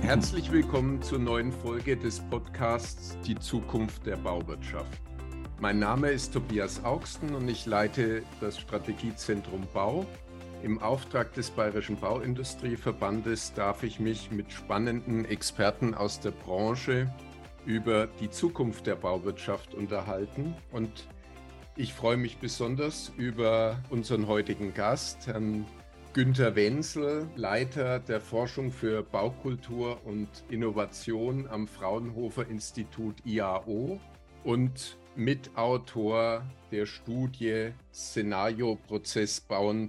Herzlich willkommen zur neuen Folge des Podcasts Die Zukunft der Bauwirtschaft. Mein Name ist Tobias Augsten und ich leite das Strategiezentrum Bau. Im Auftrag des Bayerischen Bauindustrieverbandes darf ich mich mit spannenden Experten aus der Branche über die Zukunft der Bauwirtschaft unterhalten. Und ich freue mich besonders über unseren heutigen Gast, Herrn Günter Wenzel, Leiter der Forschung für Baukultur und Innovation am Fraunhofer Institut IAO und Mitautor der Studie Szenario-Prozess Bauen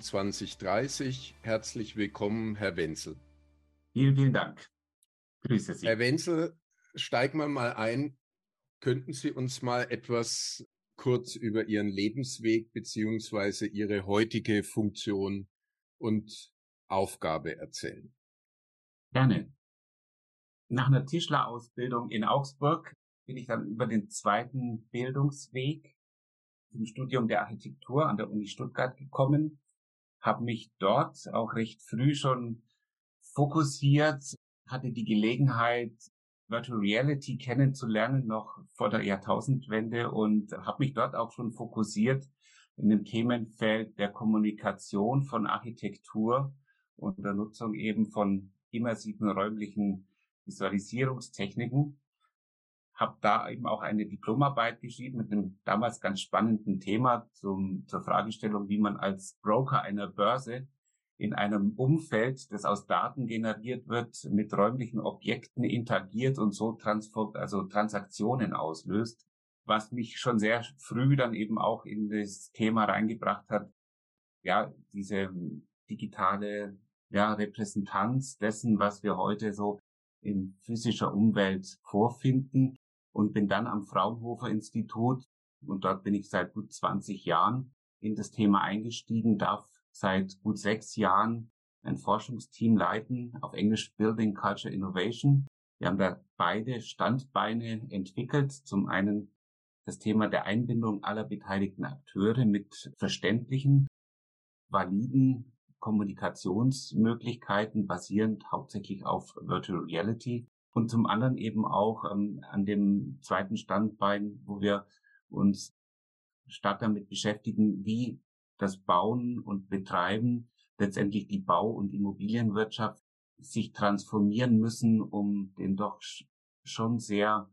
2030. Herzlich willkommen, Herr Wenzel. Vielen Dank. Grüße Sie. Herr Wenzel, steigen wir mal ein. Könnten Sie uns mal etwas kurz über Ihren Lebensweg bzw. Ihre heutige Funktion und Aufgabe erzählen? Gerne. Nach einer Tischlerausbildung in Augsburg bin ich dann über den zweiten Bildungsweg zum Studium der Architektur an der Uni Stuttgart gekommen, habe mich dort auch recht früh schon fokussiert, hatte die Gelegenheit, Virtual Reality kennenzulernen, noch vor der Jahrtausendwende, und habe mich dort auch schon fokussiert in dem Themenfeld der Kommunikation von Architektur und der Nutzung eben von immersiven räumlichen Visualisierungstechniken. Habe da eben auch eine Diplomarbeit geschrieben mit einem damals ganz spannenden Thema zur Fragestellung, wie man als Broker einer Börse in einem Umfeld, das aus Daten generiert wird, mit räumlichen Objekten interagiert und so Transaktionen auslöst, was mich schon sehr früh dann eben auch in das Thema reingebracht hat, ja, diese digitale Repräsentanz dessen, was wir heute so in physischer Umwelt vorfinden, und bin dann am Fraunhofer Institut, und dort bin ich seit gut 20 Jahren in das Thema eingestiegen, darf seit gut 6 Jahren ein Forschungsteam leiten, auf Englisch Building Culture Innovation. Wir haben da beide Standbeine entwickelt. Zum einen das Thema der Einbindung aller beteiligten Akteure mit verständlichen, validen Kommunikationsmöglichkeiten, basierend hauptsächlich auf Virtual Reality. Und zum anderen eben auch an dem zweiten Standbein, wo wir uns stark damit beschäftigen, wie das Bauen und Betreiben, letztendlich die Bau- und Immobilienwirtschaft, sich transformieren müssen, um den doch schon sehr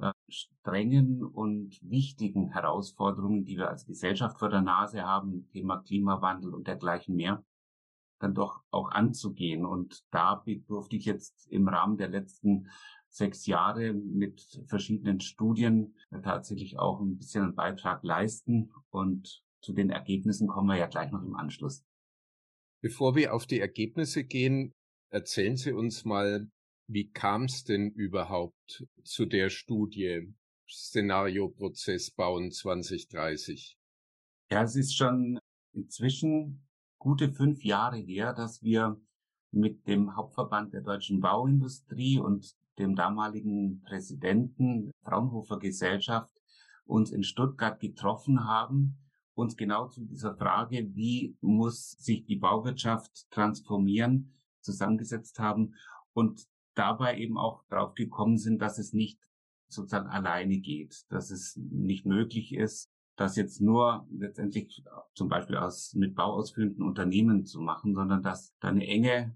strengen und wichtigen Herausforderungen, die wir als Gesellschaft vor der Nase haben, Thema Klimawandel und dergleichen mehr, dann doch auch anzugehen. Und da durfte ich jetzt im Rahmen der letzten 6 Jahre mit verschiedenen Studien tatsächlich auch ein bisschen einen Beitrag leisten, und zu den Ergebnissen kommen wir ja gleich noch im Anschluss. Bevor wir auf die Ergebnisse gehen, erzählen Sie uns mal, wie kam es denn überhaupt zu der Studie Szenario-Prozess Bauen 2030? Ja, es ist schon inzwischen gute 5 Jahre her, dass wir mit dem Hauptverband der deutschen Bauindustrie und dem damaligen Präsidenten Fraunhofer Gesellschaft uns in Stuttgart getroffen haben, uns genau zu dieser Frage, wie muss sich die Bauwirtschaft transformieren, zusammengesetzt haben und dabei eben auch drauf gekommen sind, dass es nicht sozusagen alleine geht, dass es nicht möglich ist, das jetzt nur letztendlich zum Beispiel mit bauausführenden Unternehmen zu machen, sondern dass da ein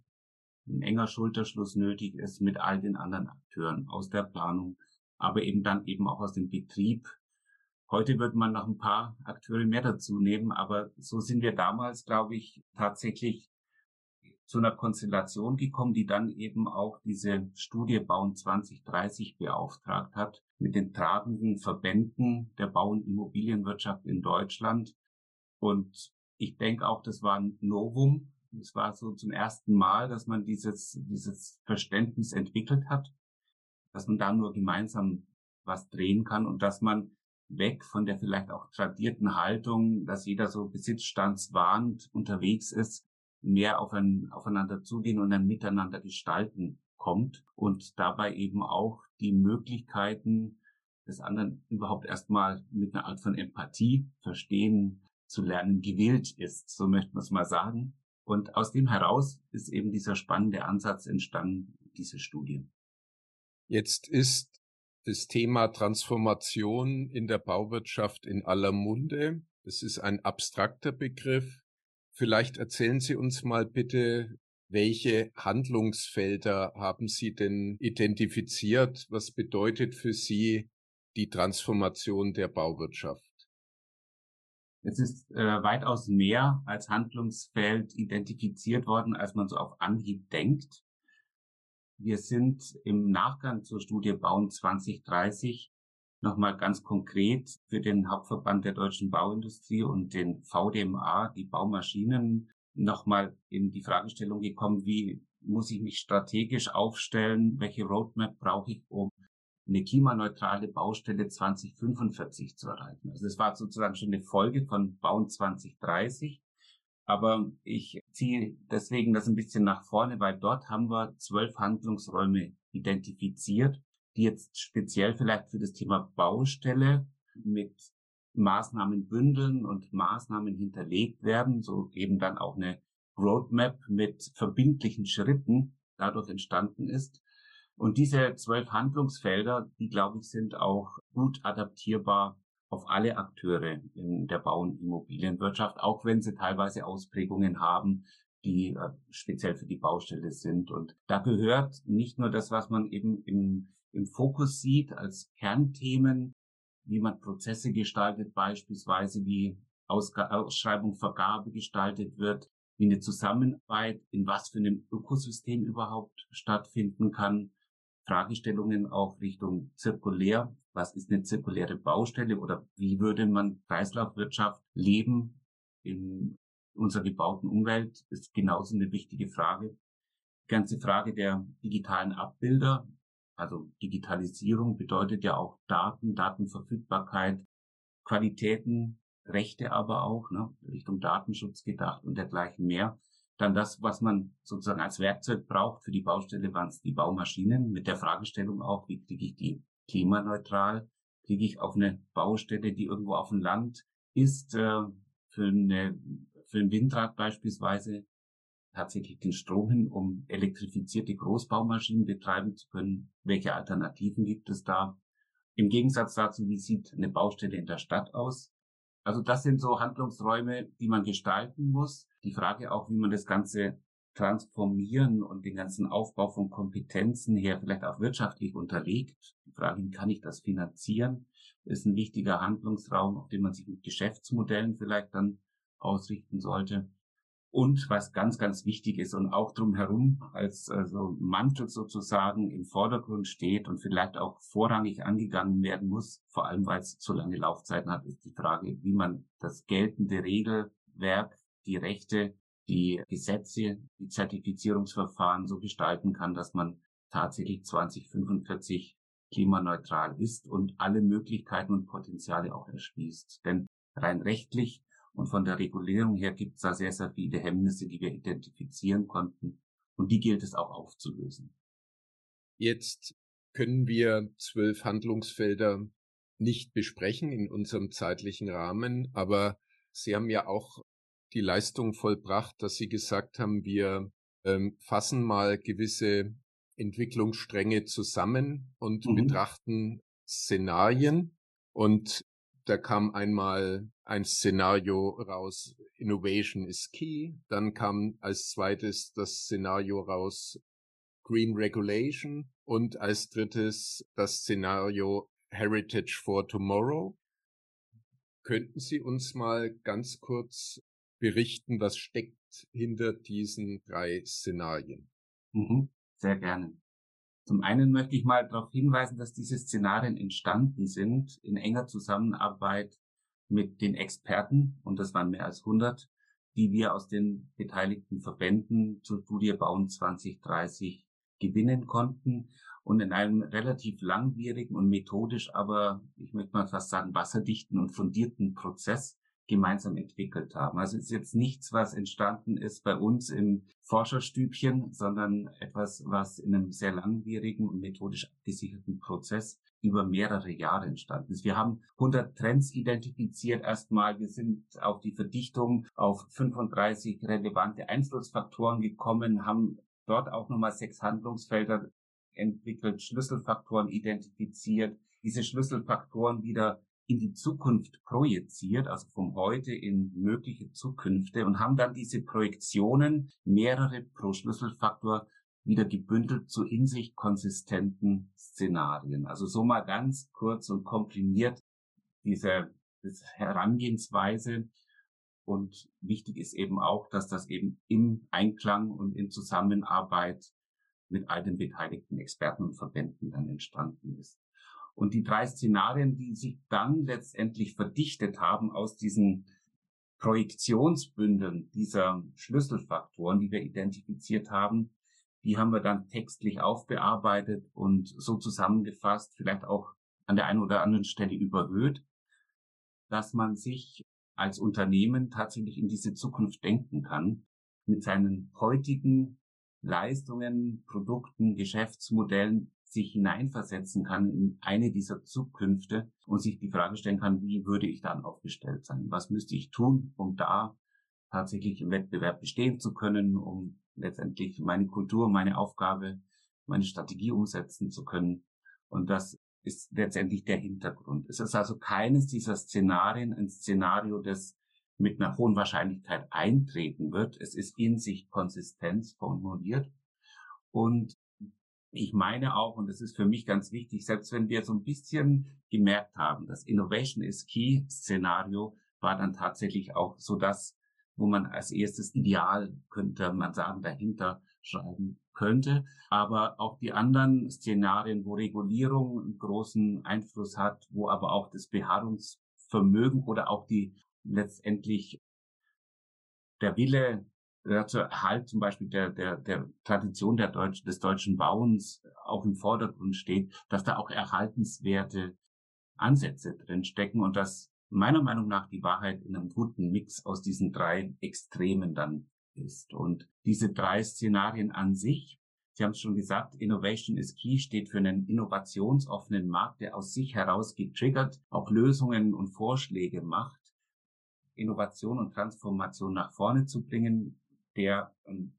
enger Schulterschluss nötig ist mit all den anderen Akteuren aus der Planung, aber eben dann eben auch aus dem Betrieb. Heute wird man noch ein paar Akteure mehr dazu nehmen, aber so sind wir damals, glaube ich, tatsächlich zu einer Konstellation gekommen, die dann eben auch diese Studie Bauen 2030 beauftragt hat, mit den tragenden Verbänden der Bau- und Immobilienwirtschaft in Deutschland. Und ich denke auch, das war ein Novum. Es war so zum ersten Mal, dass man dieses Verständnis entwickelt hat, dass man da nur gemeinsam was drehen kann und dass man weg von der vielleicht auch tradierten Haltung, dass jeder so besitzstandswahrend unterwegs ist, mehr aufeinander zugehen und ein Miteinander gestalten kommt und dabei eben auch die Möglichkeiten des anderen überhaupt erstmal mit einer Art von Empathie verstehen zu lernen gewillt ist, so möchte man es mal sagen. Und aus dem heraus ist eben dieser spannende Ansatz entstanden, diese Studie. Jetzt ist das Thema Transformation in der Bauwirtschaft in aller Munde. Das ist ein abstrakter Begriff. Vielleicht erzählen Sie uns mal bitte, welche Handlungsfelder haben Sie denn identifiziert? Was bedeutet für Sie die Transformation der Bauwirtschaft? Es ist weitaus mehr als Handlungsfeld identifiziert worden, als man so auf Anhieb denkt. Wir sind im Nachgang zur Studie Bauen 2030 nochmal ganz konkret für den Hauptverband der deutschen Bauindustrie und den VDMA, die Baumaschinen, nochmal in die Fragestellung gekommen, wie muss ich mich strategisch aufstellen, welche Roadmap brauche ich, um eine klimaneutrale Baustelle 2045 zu erreichen. Also es war sozusagen schon eine Folge von Bauen 2030. Aber ich ziehe deswegen das ein bisschen nach vorne, weil dort haben wir 12 Handlungsräume identifiziert, die jetzt speziell vielleicht für das Thema Baustelle mit Maßnahmen bündeln und Maßnahmen hinterlegt werden, so eben dann auch eine Roadmap mit verbindlichen Schritten dadurch entstanden ist. Und diese 12 Handlungsfelder, die, glaube ich, sind auch gut adaptierbar auf alle Akteure in der Bau- und Immobilienwirtschaft, auch wenn sie teilweise Ausprägungen haben, die speziell für die Baustelle sind. Und da gehört nicht nur das, was man eben im Fokus sieht als Kernthemen, wie man Prozesse gestaltet, beispielsweise wie Ausschreibung, Vergabe gestaltet wird, wie eine Zusammenarbeit in was für einem Ökosystem überhaupt stattfinden kann. Fragestellungen auch Richtung zirkulär. Was ist eine zirkuläre Baustelle oder wie würde man Kreislaufwirtschaft leben in unserer gebauten Umwelt, ist genauso eine wichtige Frage. Die ganze Frage der digitalen Abbilder, also Digitalisierung bedeutet ja auch Daten, Datenverfügbarkeit, Qualitäten, Rechte aber auch, ne, Richtung Datenschutz gedacht und dergleichen mehr. Dann das, was man sozusagen als Werkzeug braucht für die Baustelle, waren es die Baumaschinen, mit der Fragestellung auch, wie kriege ich die klimaneutral, kriege ich auf eine Baustelle, die irgendwo auf dem Land ist, für ein Windrad beispielsweise, tatsächlich den Strom hin, um elektrifizierte Großbaumaschinen betreiben zu können. Welche Alternativen gibt es da? Im Gegensatz dazu, wie sieht eine Baustelle in der Stadt aus? Also das sind so Handlungsräume, die man gestalten muss. Die Frage auch, wie man das Ganze transformieren und den ganzen Aufbau von Kompetenzen her vielleicht auch wirtschaftlich unterlegt. Die Frage, wie kann ich das finanzieren, ist ein wichtiger Handlungsraum, auf den man sich mit Geschäftsmodellen vielleicht dann ausrichten sollte. Und was ganz, ganz wichtig ist und auch drumherum als also Mantel sozusagen im Vordergrund steht und vielleicht auch vorrangig angegangen werden muss, vor allem weil es so lange Laufzeiten hat, ist die Frage, wie man das geltende Regelwerk, die Rechte, die Gesetze, die Zertifizierungsverfahren so gestalten kann, dass man tatsächlich 2045 klimaneutral ist und alle Möglichkeiten und Potenziale auch erschließt. Denn rein rechtlich und von der Regulierung her gibt es da sehr, sehr viele Hemmnisse, die wir identifizieren konnten. Und die gilt es auch aufzulösen. Jetzt können wir 12 Handlungsfelder nicht besprechen in unserem zeitlichen Rahmen, aber Sie haben ja auch die Leistung vollbracht, dass Sie gesagt haben, wir fassen mal gewisse Entwicklungsstränge zusammen und betrachten Szenarien. Und da kam einmal ein Szenario raus, Innovation is key. Dann kam als zweites das Szenario raus, Green Regulation. Und als drittes das Szenario Heritage for Tomorrow. Könnten Sie uns mal ganz kurz berichten, was steckt hinter diesen 3 Szenarien? Sehr gerne. Zum einen möchte ich mal darauf hinweisen, dass diese Szenarien entstanden sind in enger Zusammenarbeit mit den Experten, und das waren mehr als 100, die wir aus den beteiligten Verbänden zur Studie Bauen 2030 gewinnen konnten und in einem relativ langwierigen und methodisch, aber ich möchte mal fast sagen wasserdichten und fundierten Prozess gemeinsam entwickelt haben. Also es ist jetzt nichts, was entstanden ist bei uns im Forscherstübchen, sondern etwas, was in einem sehr langwierigen und methodisch abgesicherten Prozess über mehrere Jahre entstanden ist. Wir haben 100 Trends identifiziert erstmal. Wir sind auf die Verdichtung auf 35 relevante Einflussfaktoren gekommen, haben dort auch nochmal 6 Handlungsfelder entwickelt, Schlüsselfaktoren identifiziert, diese Schlüsselfaktoren wieder in die Zukunft projiziert, also vom Heute in mögliche Zukünfte, und haben dann diese Projektionen, mehrere pro Schlüsselfaktor, wieder gebündelt zu in sich konsistenten Szenarien. Also so mal ganz kurz und komprimiert diese Herangehensweise. Und wichtig ist eben auch, dass das eben im Einklang und in Zusammenarbeit mit all den beteiligten Experten und Verbänden dann entstanden ist. Und die 3 Szenarien, die sich dann letztendlich verdichtet haben aus diesen Projektionsbündeln dieser Schlüsselfaktoren, die wir identifiziert haben, die haben wir dann textlich aufbearbeitet und so zusammengefasst, vielleicht auch an der einen oder anderen Stelle überhöht, dass man sich als Unternehmen tatsächlich in diese Zukunft denken kann, mit seinen heutigen Leistungen, Produkten, Geschäftsmodellen sich hineinversetzen kann in eine dieser Zukünfte und sich die Frage stellen kann, wie würde ich dann aufgestellt sein? Was müsste ich tun, um da tatsächlich im Wettbewerb bestehen zu können, um letztendlich meine Kultur, meine Aufgabe, meine Strategie umsetzen zu können? Und das ist letztendlich der Hintergrund. Es ist also keines dieser Szenarien ein Szenario, das mit einer hohen Wahrscheinlichkeit eintreten wird. Es ist in sich Konsistenz formuliert. Und ich meine auch, und das ist für mich ganz wichtig, selbst wenn wir so ein bisschen gemerkt haben, das Innovation is Key Szenario war dann tatsächlich auch so das, wo man als erstes Ideal, könnte man sagen, dahinter schreiben könnte. Aber auch die anderen Szenarien, wo Regulierung einen großen Einfluss hat, wo aber auch das Beharrungsvermögen oder auch die letztendlich der Wille zur Erhalt zum Beispiel der Tradition des deutschen Bauens auch im Vordergrund steht, dass da auch erhaltenswerte Ansätze drin stecken und dass meiner Meinung nach die Wahrheit in einem guten Mix aus diesen 3 Extremen dann ist. Und diese 3 Szenarien an sich, Sie haben es schon gesagt, Innovation is Key steht für einen innovationsoffenen Markt, der aus sich heraus getriggert auch Lösungen und Vorschläge macht, Innovation und Transformation nach vorne zu bringen, der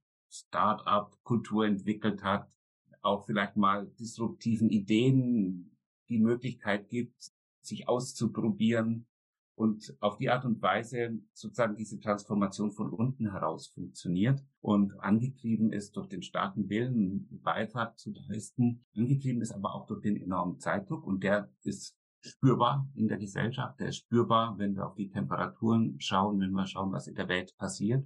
Start-up-Kultur entwickelt hat, auch vielleicht mal disruptiven Ideen die Möglichkeit gibt, sich auszuprobieren und auf die Art und Weise sozusagen diese Transformation von unten heraus funktioniert und angetrieben ist durch den starken Willen, einen Beitrag zu leisten, angetrieben ist aber auch durch den enormen Zeitdruck, und der ist spürbar in der Gesellschaft, der ist spürbar, wenn wir auf die Temperaturen schauen, wenn wir schauen, was in der Welt passiert.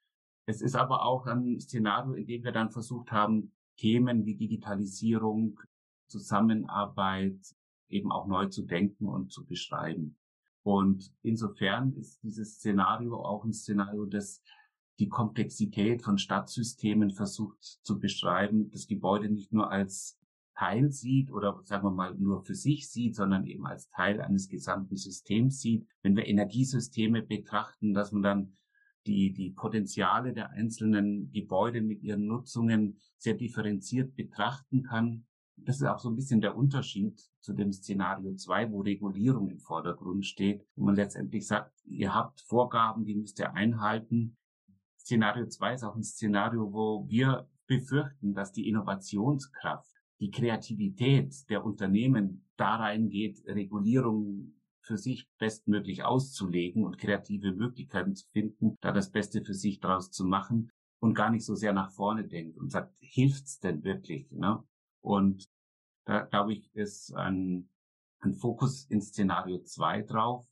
Es ist aber auch ein Szenario, in dem wir dann versucht haben, Themen wie Digitalisierung, Zusammenarbeit eben auch neu zu denken und zu beschreiben. Und insofern ist dieses Szenario auch ein Szenario, das die Komplexität von Stadtsystemen versucht zu beschreiben, das Gebäude nicht nur als Teil sieht oder sagen wir mal nur für sich sieht, sondern eben als Teil eines gesamten Systems sieht. Wenn wir Energiesysteme betrachten, dass man dann die Potenziale der einzelnen Gebäude mit ihren Nutzungen sehr differenziert betrachten kann. Das ist auch so ein bisschen der Unterschied zu dem Szenario 2, wo Regulierung im Vordergrund steht, wo man letztendlich sagt, ihr habt Vorgaben, die müsst ihr einhalten. Szenario 2 ist auch ein Szenario, wo wir befürchten, dass die Innovationskraft, die Kreativität der Unternehmen da reingeht, Regulierung für sich bestmöglich auszulegen und kreative Möglichkeiten zu finden, da das Beste für sich daraus zu machen und gar nicht so sehr nach vorne denkt und sagt, hilft's denn wirklich? Ne? Und da, glaube ich, ist ein Fokus in Szenario 2 drauf,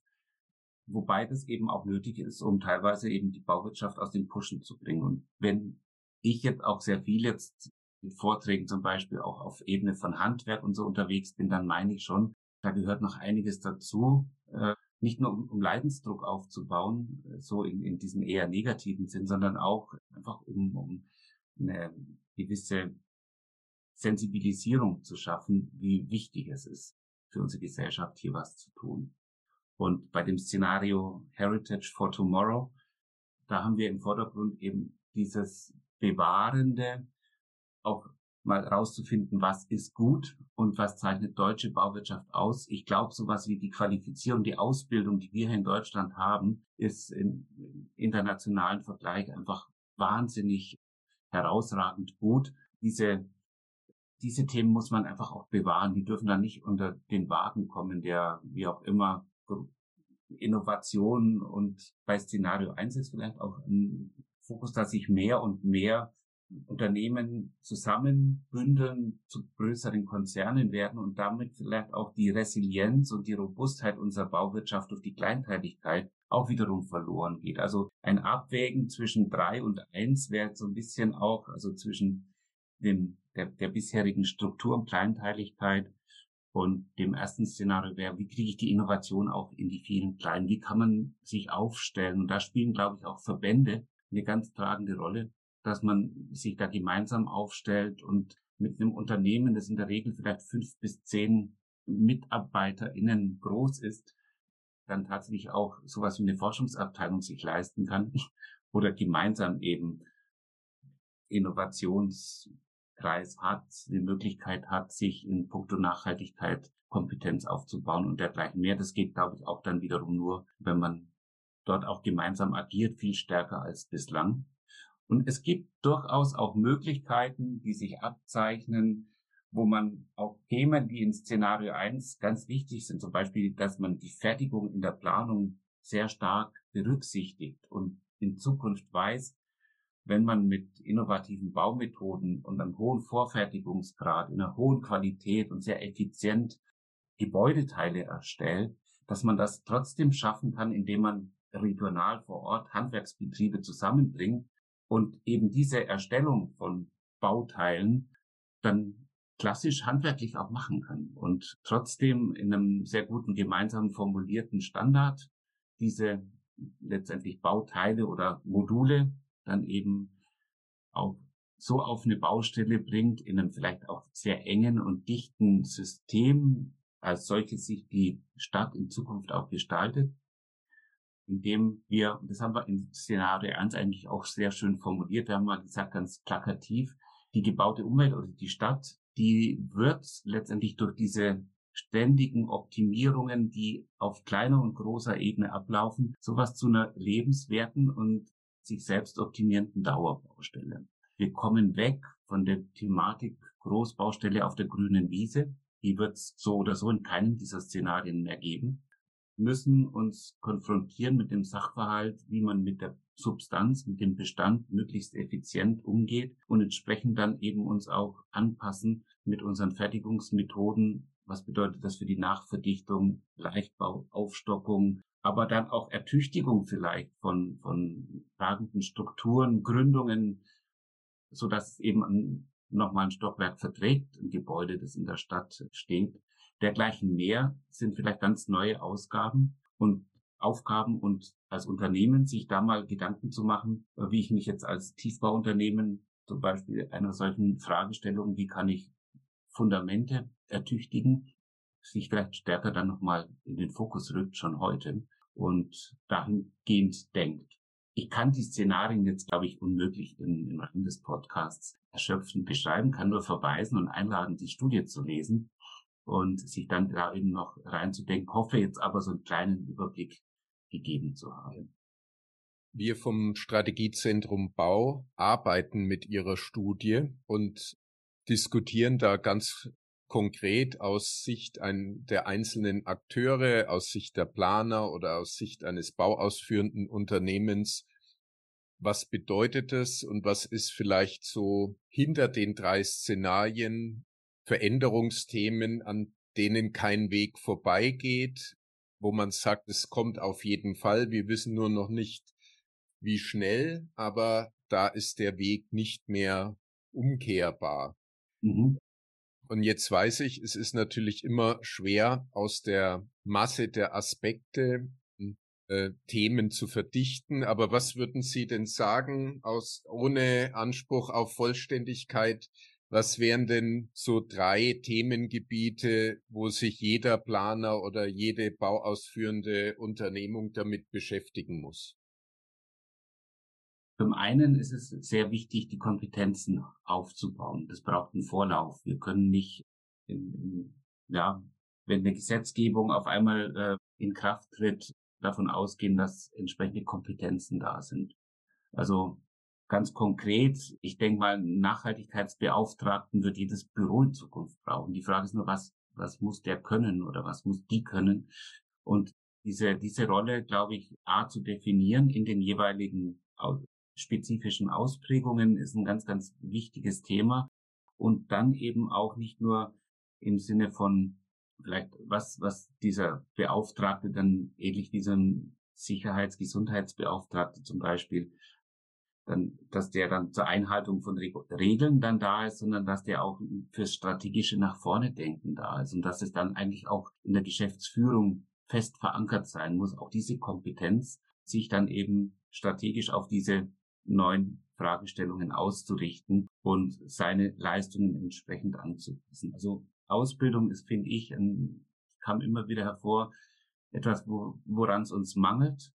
wobei das eben auch nötig ist, um teilweise eben die Bauwirtschaft aus den Pushen zu bringen. Und wenn ich jetzt auch sehr viel jetzt mit Vorträgen zum Beispiel auch auf Ebene von Handwerk und so unterwegs bin, dann meine ich schon, da gehört noch einiges dazu, nicht nur um Leidensdruck aufzubauen, so in diesem eher negativen Sinn, sondern auch einfach um eine gewisse Sensibilisierung zu schaffen, wie wichtig es ist, für unsere Gesellschaft hier was zu tun. Und bei dem Szenario Heritage for Tomorrow, da haben wir im Vordergrund eben dieses Bewahrende, auch mal rauszufinden, was ist gut und was zeichnet deutsche Bauwirtschaft aus. Ich glaube, sowas wie die Qualifizierung, die Ausbildung, die wir hier in Deutschland haben, ist im internationalen Vergleich einfach wahnsinnig herausragend gut. Diese Themen muss man einfach auch bewahren. Die dürfen dann nicht unter den Wagen kommen, der wie auch immer Innovation, und bei Szenario 1 ist vielleicht auch ein Fokus, dass sich mehr und mehr Unternehmen zusammenbündeln, zu größeren Konzernen werden und damit vielleicht auch die Resilienz und die Robustheit unserer Bauwirtschaft durch die Kleinteiligkeit auch wiederum verloren geht. Also ein Abwägen zwischen 3 und 1 wäre so ein bisschen auch, also zwischen der bisherigen Struktur und Kleinteiligkeit und dem ersten Szenario wäre, wie kriege ich die Innovation auch in die vielen Kleinen? Wie kann man sich aufstellen? Und da spielen, glaube ich, auch Verbände eine ganz tragende Rolle, dass man sich da gemeinsam aufstellt und mit einem Unternehmen, das in der Regel vielleicht 5 bis 10 MitarbeiterInnen groß ist, dann tatsächlich auch sowas wie eine Forschungsabteilung sich leisten kann oder gemeinsam eben Innovationskreis hat, die Möglichkeit hat, sich in puncto Nachhaltigkeit Kompetenz aufzubauen und dergleichen mehr. Das geht, glaube ich, auch dann wiederum nur, wenn man dort auch gemeinsam agiert, viel stärker als bislang. Und es gibt durchaus auch Möglichkeiten, die sich abzeichnen, wo man auch Themen, die in Szenario 1 ganz wichtig sind, zum Beispiel, dass man die Fertigung in der Planung sehr stark berücksichtigt und in Zukunft weiß, wenn man mit innovativen Baumethoden und einem hohen Vorfertigungsgrad, in einer hohen Qualität und sehr effizient Gebäudeteile erstellt, dass man das trotzdem schaffen kann, indem man regional vor Ort Handwerksbetriebe zusammenbringt und eben diese Erstellung von Bauteilen dann klassisch handwerklich auch machen kann und trotzdem in einem sehr guten gemeinsam formulierten Standard diese letztendlich Bauteile oder Module dann eben auch so auf eine Baustelle bringt, in einem vielleicht auch sehr engen und dichten System, als solches sich die Stadt in Zukunft auch gestaltet, indem wir, und das haben wir in Szenario 1 eigentlich auch sehr schön formuliert, wir haben mal gesagt, ganz plakativ, die gebaute Umwelt oder die Stadt, die wird letztendlich durch diese ständigen Optimierungen, die auf kleiner und großer Ebene ablaufen, sowas zu einer lebenswerten und sich selbst optimierenden Dauerbaustelle. Wir kommen weg von der Thematik Großbaustelle auf der grünen Wiese. Die wird es so oder so in keinem dieser Szenarien mehr geben. Müssen uns konfrontieren mit dem Sachverhalt, wie man mit der Substanz, mit dem Bestand möglichst effizient umgeht und entsprechend dann eben uns auch anpassen mit unseren Fertigungsmethoden. Was bedeutet das für die Nachverdichtung, Leichtbau, Aufstockung, aber dann auch Ertüchtigung vielleicht von tragenden Strukturen, Gründungen, so dass es eben nochmal ein Stockwerk verträgt, ein Gebäude, das in der Stadt steht. Dergleichen mehr sind vielleicht ganz neue Ausgaben und Aufgaben und als Unternehmen sich da mal Gedanken zu machen, wie ich mich jetzt als Tiefbauunternehmen zum Beispiel einer solchen Fragestellung, wie kann ich Fundamente ertüchtigen, sich vielleicht stärker dann nochmal in den Fokus rückt schon heute und dahingehend denkt. Ich kann die Szenarien jetzt, glaube ich, unmöglich im Rahmen des Podcasts erschöpfend beschreiben, kann nur verweisen und einladen, die Studie zu lesen und sich dann da eben noch reinzudenken, hoffe jetzt aber so einen kleinen Überblick gegeben zu haben. Wir vom Strategiezentrum Bau arbeiten mit Ihrer Studie und diskutieren da ganz konkret aus Sicht der einzelnen Akteure, aus Sicht der Planer oder aus Sicht eines bauausführenden Unternehmens. Was bedeutet das und was ist vielleicht so hinter den 3 Szenarien Veränderungsthemen, an denen kein Weg vorbeigeht, wo man sagt, es kommt auf jeden Fall, wir wissen nur noch nicht, wie schnell, aber da ist der Weg nicht mehr umkehrbar. Mhm. Und jetzt weiß ich, es ist natürlich immer schwer, aus der Masse der Aspekte Themen zu verdichten. Aber was würden Sie denn sagen, ohne Anspruch auf Vollständigkeit, was wären denn so 3 Themengebiete, wo sich jeder Planer oder jede bauausführende Unternehmung damit beschäftigen muss? Zum einen ist es sehr wichtig, die Kompetenzen aufzubauen. Das braucht einen Vorlauf. Wir können nicht, wenn eine Gesetzgebung auf einmal in Kraft tritt, davon ausgehen, dass entsprechende Kompetenzen da sind. Also ganz konkret, ich denke mal, einen Nachhaltigkeitsbeauftragten wird jedes Büro in Zukunft brauchen. Die Frage ist nur, was muss der können oder was muss die können? Und diese Rolle, glaube ich, zu definieren in den jeweiligen spezifischen Ausprägungen ist ein ganz, ganz wichtiges Thema. Und dann eben auch nicht nur im Sinne von vielleicht, was dieser Beauftragte dann ähnlich wie so ein Gesundheitsbeauftragte zum Beispiel, dann, dass der dann zur Einhaltung von Regeln dann da ist, sondern dass der auch fürs strategische nach vorne denken da ist und dass es dann eigentlich auch in der Geschäftsführung fest verankert sein muss, auch diese Kompetenz, sich dann eben strategisch auf diese neuen Fragestellungen auszurichten und seine Leistungen entsprechend anzupassen. Also Ausbildung ist, finde ich, kam immer wieder hervor, etwas, woran es uns mangelt.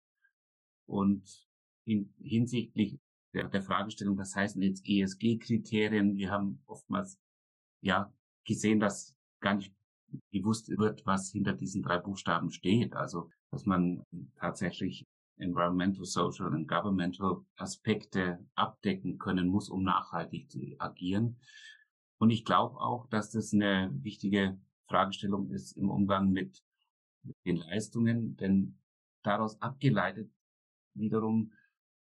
Und hinsichtlich der Fragestellung, was heißen jetzt ESG-Kriterien? Wir haben oftmals gesehen, dass gar nicht gewusst wird, was hinter diesen 3 Buchstaben steht. Also, dass man tatsächlich Environmental, Social und Governmental Aspekte abdecken können muss, um nachhaltig zu agieren. Und ich glaube auch, dass das eine wichtige Fragestellung ist im Umgang mit den Leistungen, denn daraus abgeleitet wiederum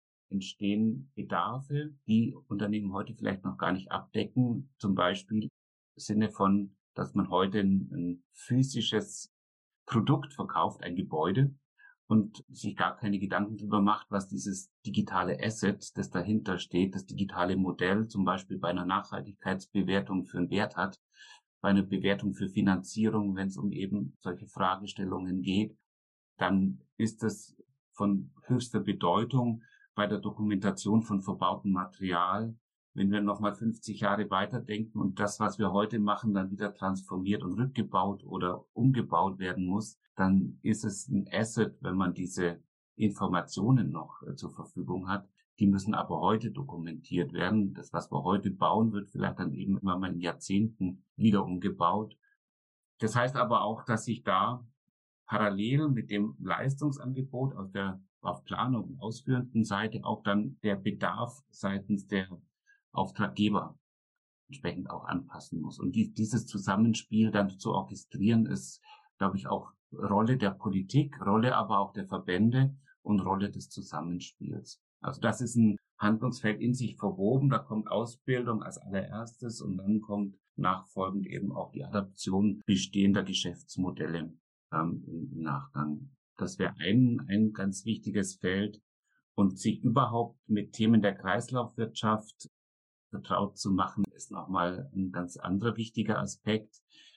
entstehen Bedarfe, die Unternehmen heute vielleicht noch gar nicht abdecken. Zum Beispiel im Sinne von, dass man heute ein physisches Produkt verkauft, ein Gebäude, und sich gar keine Gedanken darüber macht, was dieses digitale Asset, das dahinter steht, das digitale Modell zum Beispiel bei einer Nachhaltigkeitsbewertung für einen Wert hat, bei einer Bewertung für Finanzierung, wenn es um eben solche Fragestellungen geht, dann ist das von höchster Bedeutung bei der Dokumentation von verbautem Material. Wenn wir nochmal 50 Jahre weiterdenken und das, was wir heute machen, dann wieder transformiert und rückgebaut oder umgebaut werden muss, dann ist es ein Asset, wenn man diese Informationen noch zur Verfügung hat. Die müssen aber heute dokumentiert werden. Das, was wir heute bauen, wird vielleicht dann eben immer mal in Jahrzehnten wieder umgebaut. Das heißt aber auch, dass sich da parallel mit dem Leistungsangebot auf Planung und ausführenden Seite auch dann der Bedarf seitens der Auftraggeber entsprechend auch anpassen muss. Und dieses Zusammenspiel dann zu orchestrieren ist, glaube ich, auch Rolle der Politik, Rolle aber auch der Verbände und Rolle des Zusammenspiels. Also das ist ein Handlungsfeld in sich verwoben. Da kommt Ausbildung als allererstes und dann kommt nachfolgend eben auch die Adaption bestehender Geschäftsmodelle im Nachgang. Das wäre ein ganz wichtiges Feld. Und sich überhaupt mit Themen der Kreislaufwirtschaft vertraut zu machen, ist nochmal ein ganz anderer wichtiger Aspekt.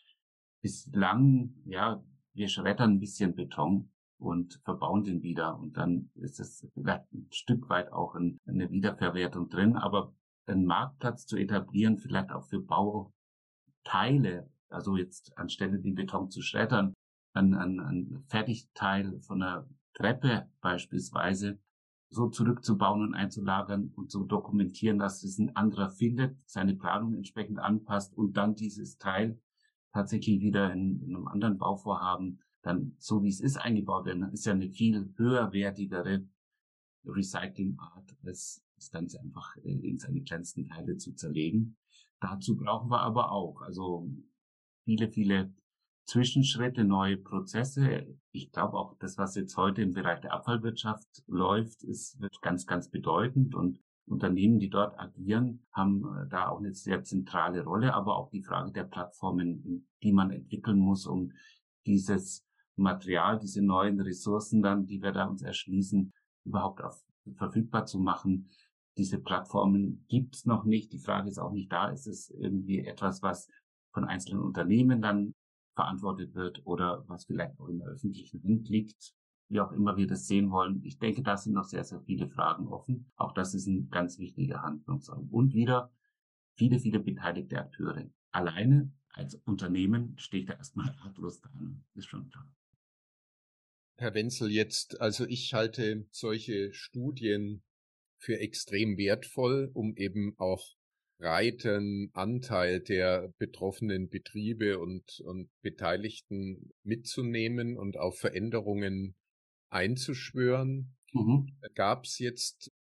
Bislang, wir schreddern ein bisschen Beton und verbauen den wieder. Und dann ist es vielleicht ein Stück weit auch eine Wiederverwertung drin. Aber einen Marktplatz zu etablieren, vielleicht auch für Bauteile, also jetzt anstelle den Beton zu schreddern, ein Fertigteil von einer Treppe beispielsweise so zurückzubauen und einzulagern und zu dokumentieren, dass es ein anderer findet, seine Planung entsprechend anpasst und dann dieses Teil tatsächlich wieder in einem anderen Bauvorhaben dann so wie es ist eingebaut werden, ist ja eine viel höherwertigere Recycling-Art, als das Ganze einfach in seine kleinsten Teile zu zerlegen. Dazu brauchen wir aber auch also viele Zwischenschritte, neue Prozesse. Ich glaube auch, das, was jetzt heute im Bereich der Abfallwirtschaft läuft, wird ganz, ganz bedeutend. Und Unternehmen, die dort agieren, haben da auch eine sehr zentrale Rolle, aber auch die Frage der Plattformen, die man entwickeln muss, um dieses Material, diese neuen Ressourcen dann, die wir da uns erschließen, überhaupt verfügbar zu machen. Diese Plattformen gibt's noch nicht. Die Frage ist auch nicht da, ist es irgendwie etwas, was von einzelnen Unternehmen dann verantwortet wird oder was vielleicht auch in der öffentlichen Hand liegt, wie auch immer wir das sehen wollen. Ich denke, da sind noch sehr, sehr viele Fragen offen. Auch das ist ein ganz wichtiger Handlungsraum. Und wieder viele beteiligte Akteure. Alleine als Unternehmen steht da erstmal ratlos da. Ist schon klar. Herr Wenzel, also ich halte solche Studien für extrem wertvoll, um eben auch breiten Anteil der betroffenen Betriebe und Beteiligten mitzunehmen und auf Veränderungen einzuschwören. Gab es jetzt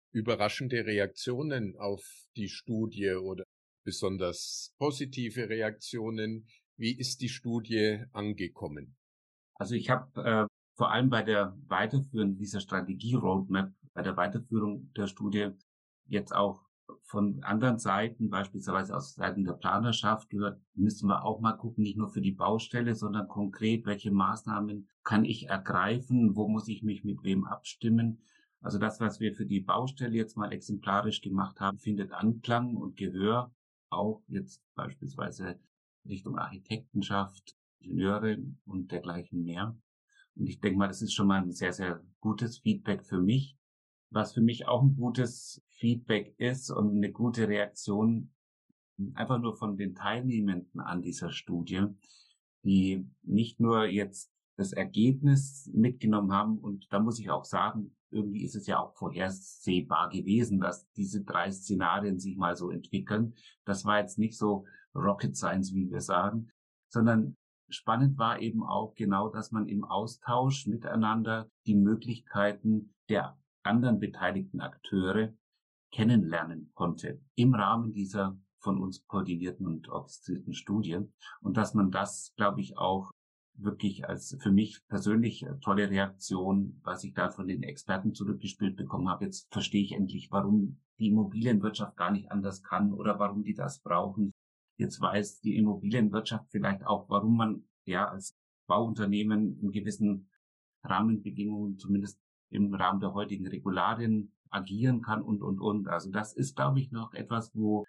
überraschende Reaktionen auf die Studie oder besonders positive Reaktionen? Wie ist die Studie angekommen? Also ich habe vor allem bei der Weiterführung dieser Strategie-Roadmap, bei der Weiterführung der Studie jetzt auch von anderen Seiten, beispielsweise aus Seiten der Planerschaft gehört, müssen wir auch mal gucken, nicht nur für die Baustelle, sondern konkret, welche Maßnahmen kann ich ergreifen, wo muss ich mich mit wem abstimmen. Also das, was wir für die Baustelle jetzt mal exemplarisch gemacht haben, findet Anklang und Gehör, auch jetzt beispielsweise Richtung Architektenschaft, Ingenieure und dergleichen mehr. Und ich denke mal, das ist schon mal ein sehr, sehr gutes Feedback für mich. Was für mich auch ein gutes Feedback ist und eine gute Reaktion einfach nur von den Teilnehmenden an dieser Studie, die nicht nur jetzt das Ergebnis mitgenommen haben. Und da muss ich auch sagen, irgendwie ist es ja auch vorhersehbar gewesen, dass diese 3 Szenarien sich mal so entwickeln. Das war jetzt nicht so Rocket Science, wie wir sagen, sondern spannend war eben auch genau, dass man im Austausch miteinander die Möglichkeiten der anderen beteiligten Akteure kennenlernen konnte im Rahmen dieser von uns koordinierten und orchestrierten Studie. Und dass man das, glaube ich, auch wirklich als für mich persönlich tolle Reaktion, was ich da von den Experten zurückgespielt bekommen habe. Jetzt verstehe ich endlich, warum die Immobilienwirtschaft gar nicht anders kann oder warum die das brauchen. Jetzt weiß die Immobilienwirtschaft vielleicht auch, warum man ja als Bauunternehmen in gewissen Rahmenbedingungen, zumindest im Rahmen der heutigen Regularien, agieren kann und. Also das ist, glaube ich, noch etwas, wo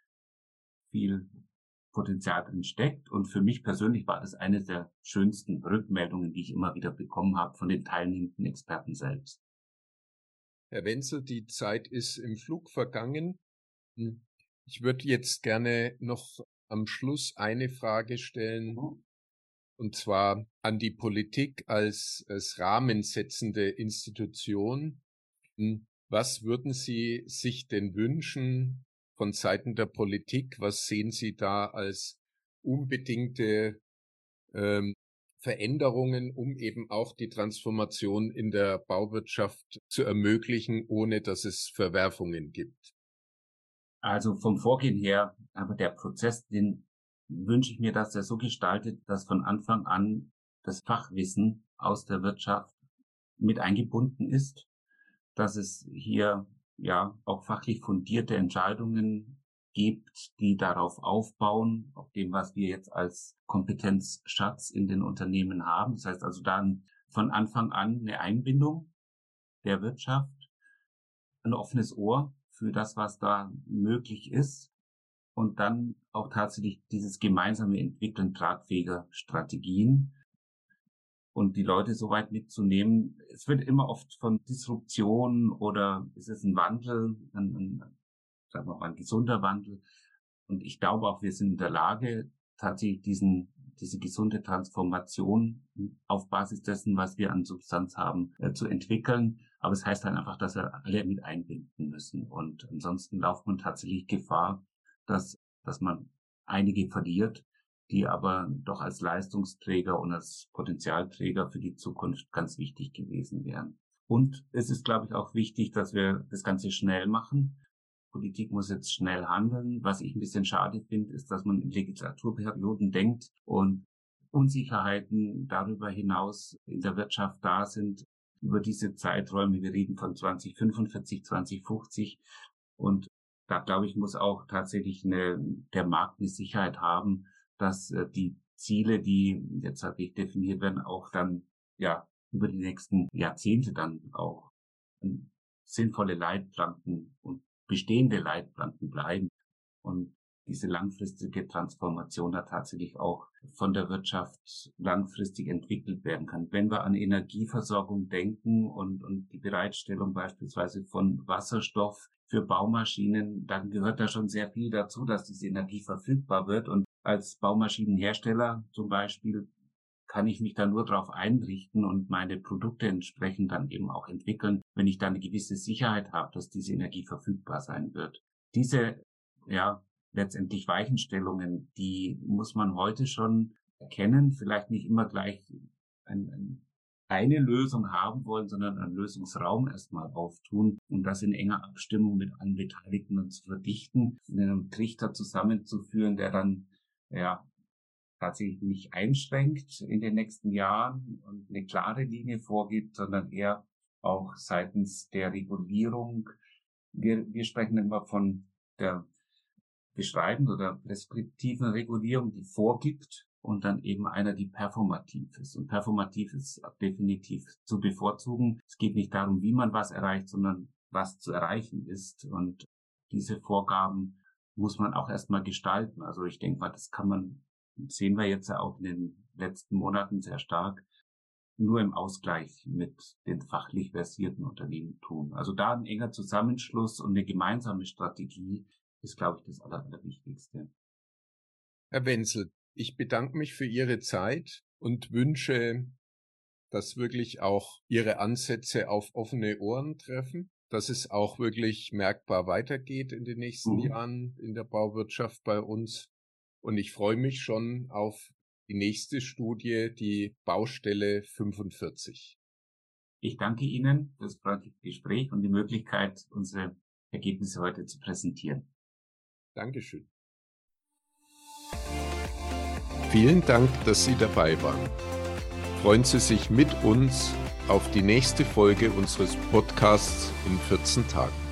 viel Potenzial drin steckt. Und für mich persönlich war das eine der schönsten Rückmeldungen, die ich immer wieder bekommen habe von den teilnehmenden Experten selbst. Herr Wenzel, die Zeit ist im Flug vergangen. Ich würde jetzt gerne noch am Schluss eine Frage stellen, und zwar an die Politik als rahmensetzende Institution. Was würden Sie sich denn wünschen von Seiten der Politik? Was sehen Sie da als unbedingte Veränderungen, um eben auch die Transformation in der Bauwirtschaft zu ermöglichen, ohne dass es Verwerfungen gibt? Also vom Vorgehen her, aber der Prozess, den wünsche ich mir, dass er so gestaltet, dass von Anfang an das Fachwissen aus der Wirtschaft mit eingebunden ist, dass es hier ja auch fachlich fundierte Entscheidungen gibt, die darauf aufbauen, auf dem, was wir jetzt als Kompetenzschatz in den Unternehmen haben. Das heißt also dann von Anfang an eine Einbindung der Wirtschaft, ein offenes Ohr für das, was da möglich ist und dann auch tatsächlich dieses gemeinsame Entwickeln tragfähiger Strategien und die Leute so weit mitzunehmen. Es wird immer oft von Disruption oder ist es ein Wandel, sagen wir mal, ein gesunder Wandel. Und ich glaube auch, wir sind in der Lage, tatsächlich diese gesunde Transformation auf Basis dessen, was wir an Substanz haben, zu entwickeln. Aber es heißt dann einfach, dass wir alle mit einbinden müssen. Und ansonsten lauft man tatsächlich Gefahr, dass man einige verliert, die aber doch als Leistungsträger und als Potenzialträger für die Zukunft ganz wichtig gewesen wären. Und es ist, glaube ich, auch wichtig, dass wir das Ganze schnell machen. Politik muss jetzt schnell handeln. Was ich ein bisschen schade finde, ist, dass man in Legislaturperioden denkt und Unsicherheiten darüber hinaus in der Wirtschaft da sind, über diese Zeiträume. Wir reden von 2045, 2050. Und da, glaube ich, muss auch tatsächlich der Markt eine Sicherheit haben, dass die Ziele, die jetzt wirklich definiert werden, auch dann ja über die nächsten Jahrzehnte dann auch sinnvolle Leitplanken und bestehende Leitplanken bleiben und diese langfristige Transformation da tatsächlich auch von der Wirtschaft langfristig entwickelt werden kann. Wenn wir an Energieversorgung denken und die Bereitstellung beispielsweise von Wasserstoff für Baumaschinen, dann gehört da schon sehr viel dazu, dass diese Energie verfügbar wird. Und als Baumaschinenhersteller zum Beispiel kann ich mich da nur darauf einrichten und meine Produkte entsprechend dann eben auch entwickeln, wenn ich da eine gewisse Sicherheit habe, dass diese Energie verfügbar sein wird. Diese, ja, letztendlich Weichenstellungen, die muss man heute schon erkennen, vielleicht nicht immer gleich ein eine Lösung haben wollen, sondern einen Lösungsraum erstmal auftun, um das in enger Abstimmung mit allen Beteiligten zu verdichten, in einem Trichter zusammenzuführen, der dann tatsächlich nicht einschränkt in den nächsten Jahren und eine klare Linie vorgibt, sondern eher auch seitens der Regulierung. Wir sprechen immer von der beschreibenden oder preskriptiven Regulierung, die vorgibt, und dann eben einer, die performativ ist. Und performativ ist definitiv zu bevorzugen. Es geht nicht darum, wie man was erreicht, sondern was zu erreichen ist. Und diese Vorgaben muss man auch erstmal gestalten. Also ich denke mal, sehen wir jetzt ja auch in den letzten Monaten sehr stark, nur im Ausgleich mit den fachlich versierten Unternehmen tun. Also da ein enger Zusammenschluss und eine gemeinsame Strategie ist, glaube ich, das Allerwichtigste. Herr Wenzel, ich bedanke mich für Ihre Zeit und wünsche, dass wirklich auch Ihre Ansätze auf offene Ohren treffen, dass es auch wirklich merkbar weitergeht in den nächsten Jahren in der Bauwirtschaft bei uns. Und ich freue mich schon auf die nächste Studie, die Baustelle 45. Ich danke Ihnen für das freundliche Gespräch und die Möglichkeit, unsere Ergebnisse heute zu präsentieren. Dankeschön. Vielen Dank, dass Sie dabei waren. Freuen Sie sich mit uns auf die nächste Folge unseres Podcasts in 14 Tagen.